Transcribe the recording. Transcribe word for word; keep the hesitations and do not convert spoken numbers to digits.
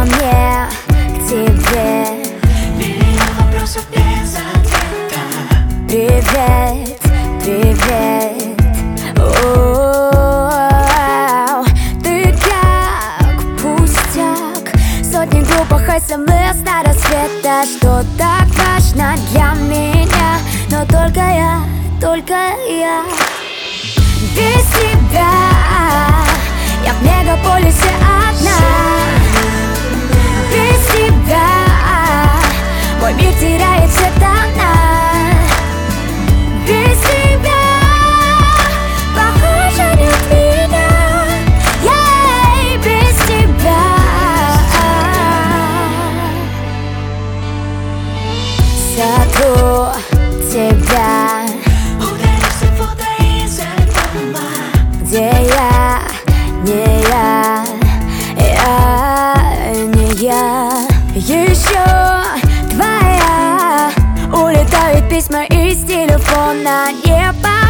мне к тебе. Миллион вопросов без ответа. Привет, привет. О-о-о. Ты как пустяк. Сотни глупых смс на рассвета. Что так важно для меня. Но только я, только я. Без тебя я в мегаполисе одна. Без тебя мой мир теряет все тона. Без тебя похоже нет меня. Ей, без тебя сотру тебя. Ударился фото из альбома, где я, не я, я, не я. Еще твоя улетают письма из телефона. Не по